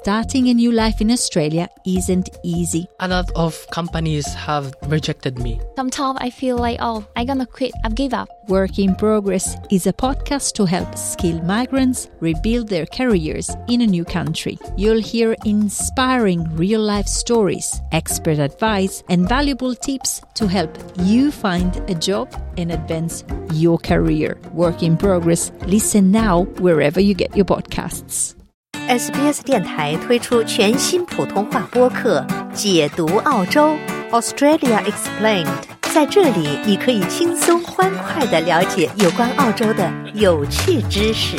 starting a new life in Australia isn't easy. A lot of companies have rejected me. Sometimes I feel like, I'm gonna quit, I've give up. Work in Progress is a podcast to help skilled migrants rebuild their careers in a new country. You'll hear inspiring real-life stories, expert advice, and valuable tips to help you find a job and advance your career. Work in Progress. Listen now wherever you get your podcasts. SBS 电台推出全新普通话播客解读澳洲 Australia Explained， 在这里你可以轻松欢快地了解有关澳洲的有趣知识。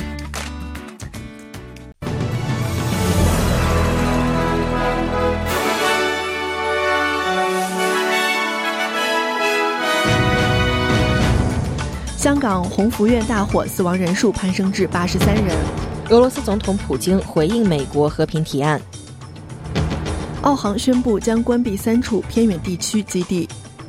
香港鸿福苑大火，死亡人数攀升至83人。 俄罗斯总统普京回应美国和平提案。 澳航宣布将关闭3处偏远地区基地。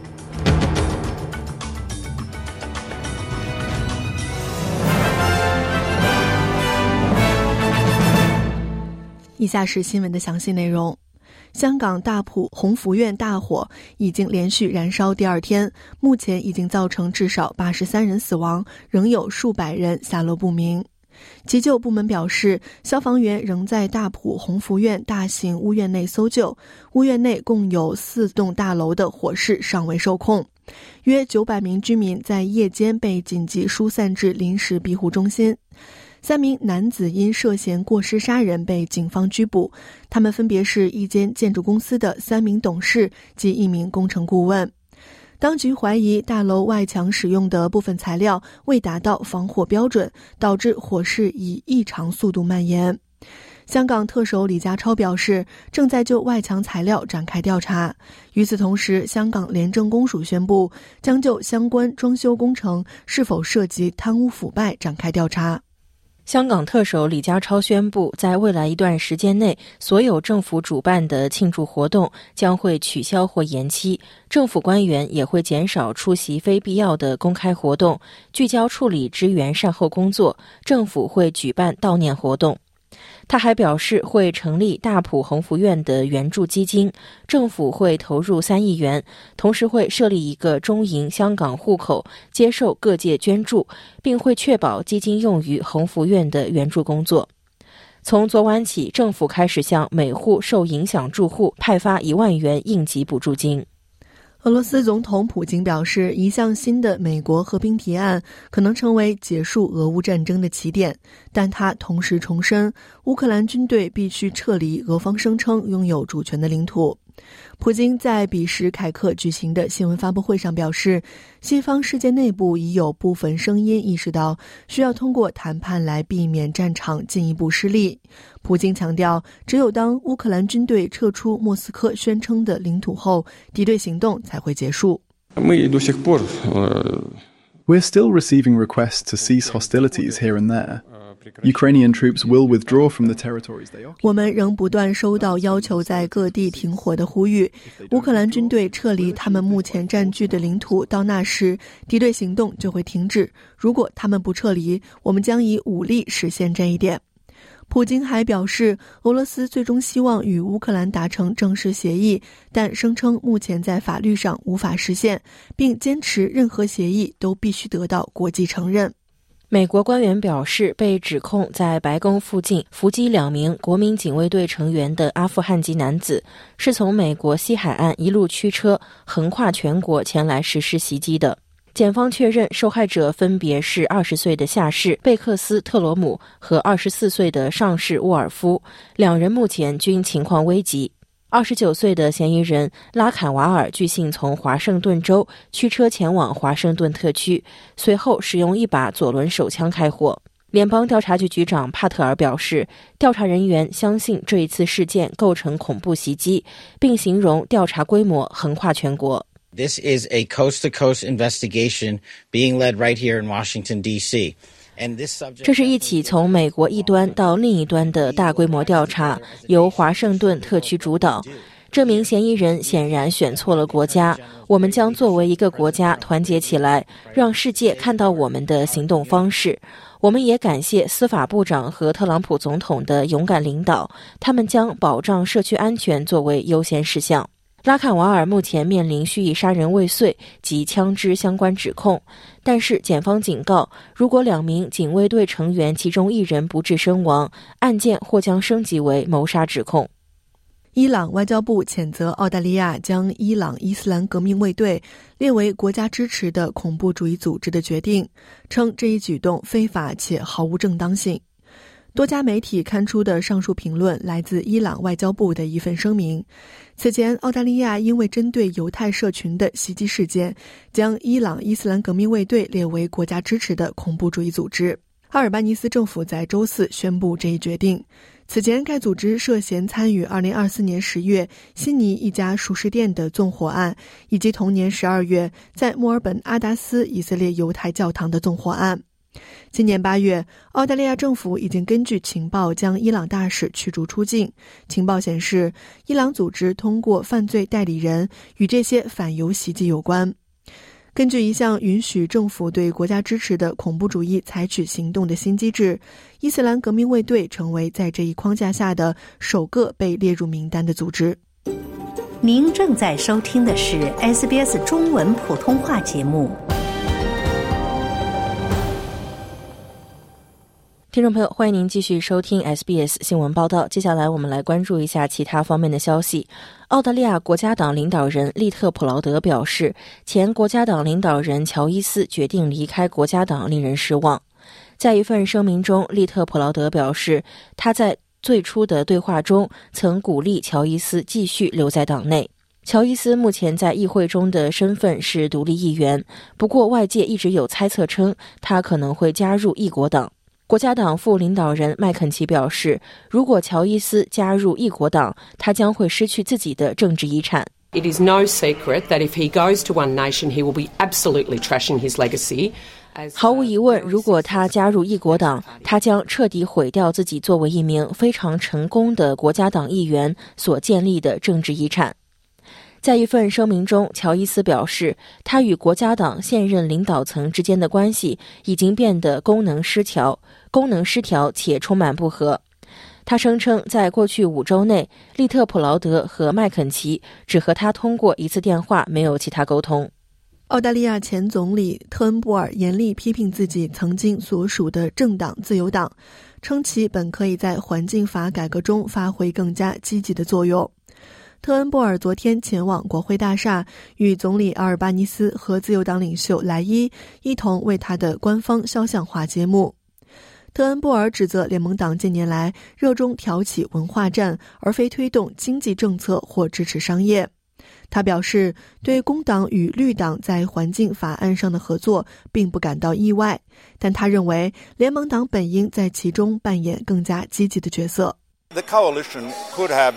以下是新闻的详细内容。香港大埔鸿福苑大火已经连续燃烧第2天，目前已经造成至少83人死亡，仍有数百人下落不明。急救部门表示，消防员仍在大埔鸿福苑大型屋苑内搜救，屋苑内共有4栋大楼的火势尚未受控。约900名居民在夜间被紧急疏散至临时庇护中心。3名男子因涉嫌过失杀人被警方拘捕，他们分别是一间建筑公司的3名董事及1名工程顾问。当局怀疑大楼外墙使用的部分材料未达到防火标准，导致火势以异常速度蔓延。香港特首李家超表示，正在就外墙材料展开调查。与此同时，香港廉政公署宣布，将就相关装修工程是否涉及贪污腐败展开调查。 香港特首李家超宣布，在未来一段时间内，所有政府主办的庆祝活动将会取消或延期，政府官员也会减少出席非必要的公开活动，聚焦处理支援善后工作，政府会举办悼念活动。他还表示会成立大埔鸿福苑的援助基金，政府会投入3亿元，同时会设立一个中银香港户口，接受各界捐助，并会确保基金用于鸿福苑的援助工作。从昨晚起，政府开始向每户受影响住户派发1万元应急补助金。 俄罗斯总统普京表示，一项新的美国和平提案可能成为结束俄乌战争的起点，但他同时重申，乌克兰军队必须撤离俄方声称拥有主权的领土。普京在比什凯克举行的新闻发布会上表示，西方世界内部已有部分声音意识到需要通过谈判来避免战场进一步失利。普京强调，只有当乌克兰军队撤出莫斯科宣称的领土后，敌对行动才会结束。 We're still receiving requests to cease hostilities here and there. Ukrainian troops will withdraw from the territories they occupy. 我们仍不断收到要求在各地停火的呼吁，乌克兰军队撤离他们目前占据的领土，到那时敌对行动就会停止。如果他们不撤离，我们将以武力实现这一点。普京还表示，俄罗斯最终希望与乌克兰达成正式协议，但声称目前在法律上无法实现，并坚持任何协议都必须得到国际承认。 美国官员表示，被指控在白宫附近伏击2名国民警卫队成员的阿富汗籍男子，是从美国西海岸一路驱车横跨全国前来实施袭击的。检方确认，受害者分别是20岁的下士贝克斯特罗姆和24岁的上士沃尔夫，2人目前均情况危急。29岁的嫌疑人拉坎瓦尔据信从华盛顿州驱车前往华盛顿特区，随后使用一把左轮手枪开火。联邦调查局局长帕特尔表示，调查人员相信这一次事件构成恐怖袭击，并形容调查规模横跨全国。 This is a coast-to-coast investigation being led right here in Washington, D.C. 这是一起从美国一端到另一端的大规模调查，由华盛顿特区主导。 这名嫌疑人显然选错了国家，我们将作为一个国家团结起来，让世界看到我们的行动方式。我们也感谢司法部长和特朗普总统的勇敢领导，他们将保障社区安全作为优先事项。拉坎瓦尔目前面临蓄意杀人未遂及枪支相关指控，但是检方警告，如果2名警卫队成员其中1人不治身亡，案件或将升级为谋杀指控。 伊朗外交部谴责澳大利亚将伊朗伊斯兰革命卫队列为国家支持的恐怖主义组织的决定，称这一举动非法且毫无正当性。多家媒体刊出的上述评论来自伊朗外交部的一份声明。此前，澳大利亚因为针对犹太社群的袭击事件，将伊朗伊斯兰革命卫队列为国家支持的恐怖主义组织。阿尔巴尼斯政府在周4宣布这一决定。此前，该组织涉嫌参与2024年10月悉尼一家熟食店的纵火案，以及同年12月在墨尔本阿达斯以色列犹太教堂的纵火案。今年8月，澳大利亚政府已经根据情报将伊朗大使驱逐出境。情报显示，伊朗组织通过犯罪代理人与这些反犹袭击有关。根据一项允许政府对国家支持的恐怖主义采取行动的新机制，伊斯兰革命卫队成为在这一框架下的首个被列入名单的组织。 您正在收听的是 SBS 中文普通话节目。 听众朋友，欢迎您继续收听 SBS 新闻报道。接下来我们来关注一下其他方面的消息。澳大利亚国家党领导人利特普劳德表示，前国家党领导人乔伊斯决定离开国家党令人失望。在一份声明中，利特普劳德表示，他在最初的对话中曾鼓励乔伊斯继续留在党内。乔伊斯目前在议会中的身份是独立议员，不过外界一直有猜测称他可能会加入异国党。国家党副领导人麦肯齐表示，如果乔伊斯加入异国党，他将会失去自己的政治遗产。 It is no secret that if he goes to One Nation, he will be absolutely trashing his legacy. 毫无疑问，如果他加入异国党，他将彻底毁掉自己作为一名非常成功的国家党议员所建立的政治遗产。在一份声明中，乔伊斯表示，他与国家党现任领导层之间的关系已经变得功能失调且充满不和。他声称，在过去5周内，利特普劳德和麦肯齐只和他通过1次电话，没有其他沟通。 澳大利亚前总理特恩布尔严厉批评自己曾经所属的政党自由党，称其本可以在环境法改革中发挥更加积极的作用。特恩布尔昨天前往国会大厦，与总理阿尔巴尼斯和自由党领袖莱伊一同为他的官方肖像画揭幕。特恩布尔指责联盟党近年来热衷挑起文化战，而非推动经济政策或支持商业。他表示，对工党与绿党在环境法案上的合作并不感到意外，但他认为联盟党本应在其中扮演更加积极的角色。 The coalition could have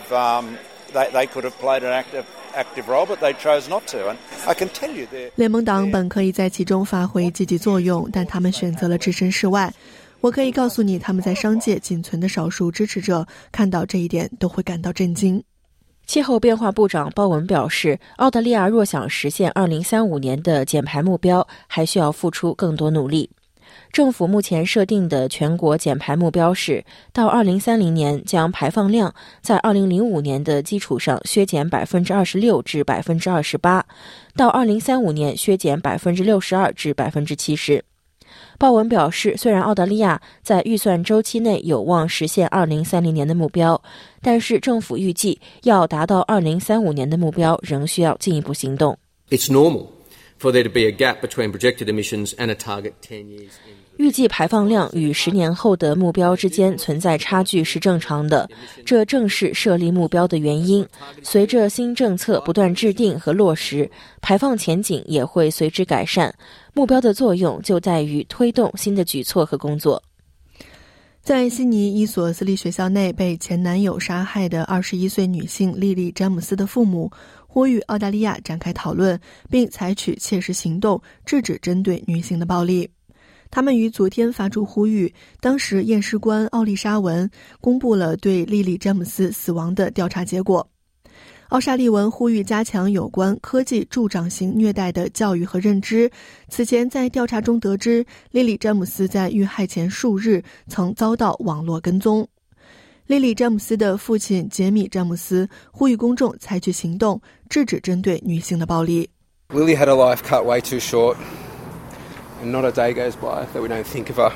They could have played an active role, but they chose not to. And I can tell you that 联盟党本可以在其中发挥积极作用，但他们选择了置身事外。我可以告诉你，他们在商界仅存的少数支持者看到这一点都会感到震惊。 气候变化部长鲍文表示，澳大利亚若想实现2035年的减排目标，还需要付出更多努力。政府目前设定的全国减排目标是，到2030年将排放量在2005年的基础上削减26%至28%，到2035年削减62%至70%。鲍文表示，虽然澳大利亚在预算周期内有望实现2030年的目标，但是政府预计要达到2035年的目标仍需要进一步行动。 It's normal.For there to be a gap between projected emissions and a target 10 years. 预计排放量与10年后的目标之间存在差距是正常的，这正是设立目标的原因。随着新政策不断制定和落实，排放前景也会随之改善。目标的作用就在于推动新的举措和工作。 在悉尼一所私立学校内被前男友杀害的21岁女性莉莉·詹姆斯的父母呼吁澳大利亚展开讨论，并采取切实行动制止针对女性的暴力。他们于昨天发出呼吁，当时验尸官奥利莎文公布了对莉莉·詹姆斯死亡的调查结果。 奥沙利文呼吁加强有关科技助长型虐待的教育和认知。此前在调查中得知，莉莉·詹姆斯在遇害前数日曾遭到网络跟踪。莉莉·詹姆斯的父亲杰米·詹姆斯呼吁公众采取行动，制止针对女性的暴力。 Lily had a life cut way too short, and not a day goes by that we don't think of her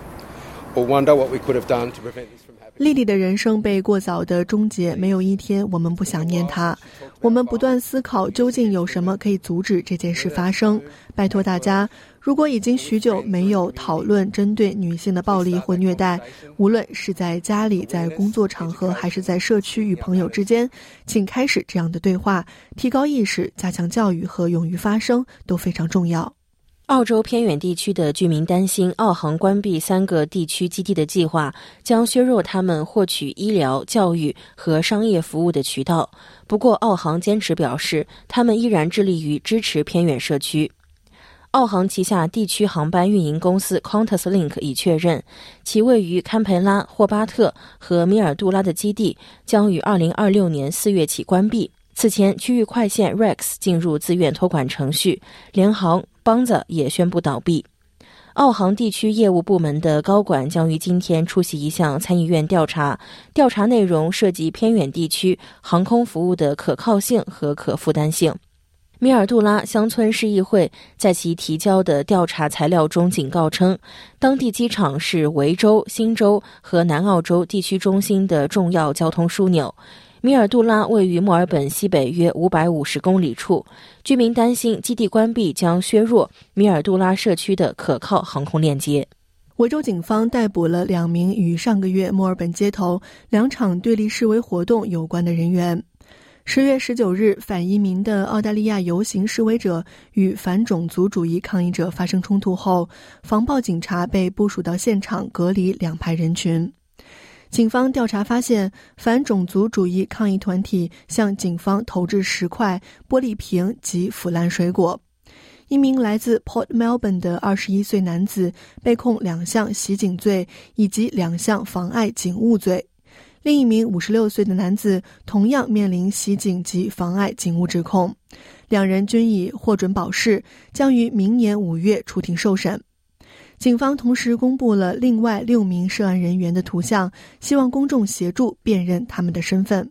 or wonder what we could have done to prevent this from happening. 莉莉的人生被过早的终结，没有一天我们不想念她。我们不断思考究竟有什么可以阻止这件事发生。拜托大家，如果已经许久没有讨论针对女性的暴力或虐待，无论是在家里、在工作场合还是在社区与朋友之间，请开始这样的对话，提高意识，加强教育和勇于发声都非常重要。 澳洲偏远地区的居民担心澳航关闭3个地区基地的计划将削弱他们获取医疗、教育和商业服务的渠道。不过澳航坚持表示，他们依然致力于支持偏远社区。澳航旗下地区航班运营公司 QantasLink 已确认，其位于堪培拉、霍巴特和米尔杜拉的基地将于2026年4月起关闭。此前，区域快线 Rex 进入自愿托管程序，联航邦子也宣布倒闭。澳航地区业务部门的高管将于今天出席一项参议院调查，调查内容涉及偏远地区航空服务的可靠性和可负担性。米尔杜拉乡村市议会在其提交的调查材料中警告称，当地机场是维州、新州和南澳洲地区中心的重要交通枢纽。米尔杜拉位于墨尔本西北约550公里处，居民担心基地关闭将削弱米尔杜拉社区的可靠航空链接。 维州警方逮捕了2名与上个月墨尔本街头2场对立示威活动有关的人员。10月19日，反移民的澳大利亚游行示威者与反种族主义抗议者发生冲突后，防暴警察被部署到现场隔离2排人群。警方调查发现，反种族主义抗议团体向警方投掷石块、玻璃瓶及腐烂水果。一名来自 Port Melbourne 的21岁男子被控2项袭警罪以及2项妨碍警务罪。另一名56岁的男子同样面临袭警及妨碍警务指控。2人均已获准保释，将于明年5月出庭受审。警方同时公布了另外6名涉案人员的图像，希望公众协助辨认他们的身份。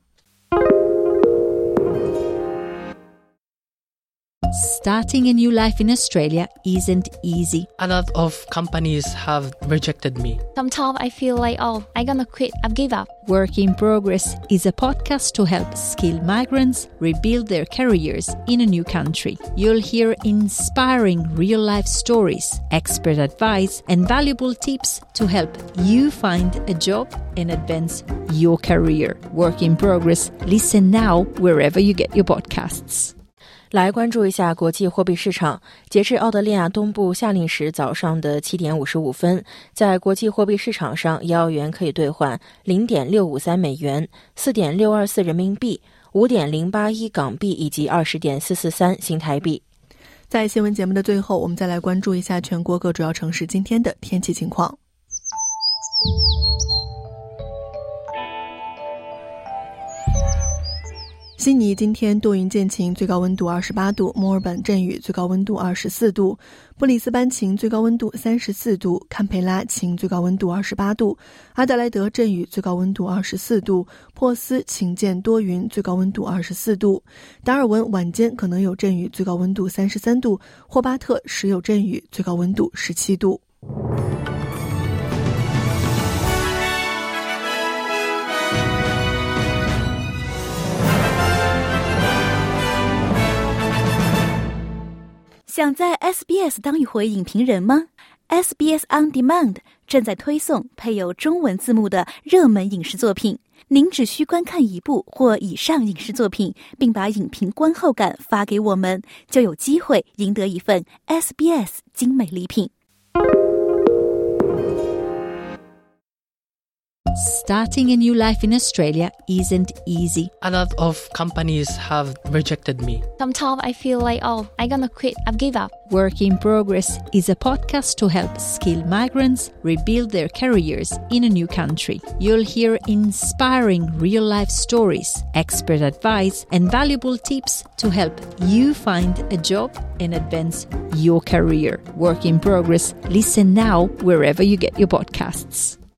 Starting a new life in Australia isn't easy. A lot of companies have rejected me. Sometimes I feel like, I'm gonna quit. I've give up. Work in Progress is a podcast to help skilled migrants rebuild their careers in a new country. You'll hear inspiring real-life stories, expert advice, and valuable tips to help you find a job and advance your career. Work in Progress. Listen now wherever you get your podcasts. 来关注一下国际货币市场。截至澳大利亚东部夏令时早上的7点55分，在国际货币市场上，1澳元可以兑换 0.653 美元、4.624 人民币、5.081 港币以及 20.443 新台币。 在新闻节目的最后，我们再来关注一下全国各主要城市今天的天气情况。悉尼今天多云见晴，最高温度28度；墨尔本阵雨，最高温度24度；布里斯班晴，最高温度34度；堪培拉晴，最高温度28度；阿德莱德阵雨，最高温度24度；珀斯晴间多云，最高温度24度；达尔文晚间可能有阵雨，最高温度33度；霍巴特时有阵雨，最高温度17度。 想在 SBS 当一回影评人吗？ SBS On Demand 正在推送配有中文字幕的热门影视作品，您只需观看1部或以上影视作品，并把影评观后感发给我们，就有机会赢得一份 SBS 精美礼品。 starting a new life in Australia isn't easy. A lot of companies have rejected me. Sometimes I feel like, I'm gonna quit. I've given up. Work in Progress is a podcast to help skilled migrants rebuild their careers in a new country. You'll hear inspiring real-life stories, expert advice, and valuable tips to help you find a job and advance your career. Work in Progress. Listen now wherever you get your podcasts.